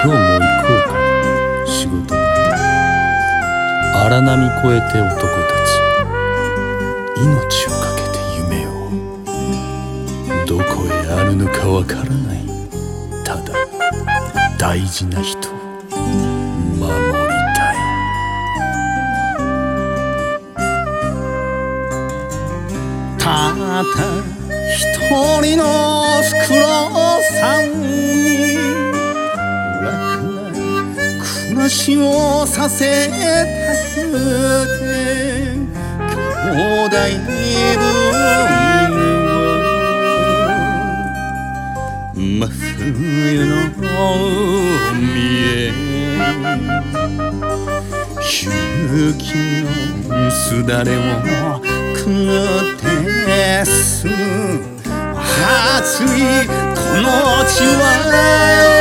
今日も行こうか仕事前。荒波越えて男たち命をかけて夢をどこへあるのかわからない。ただ大事な人を守りたい。 たった一人のフクロウさんに楽な暮らしをさせたくて兄弟分真冬の海へ雪のすだれをくってす熱いこの地は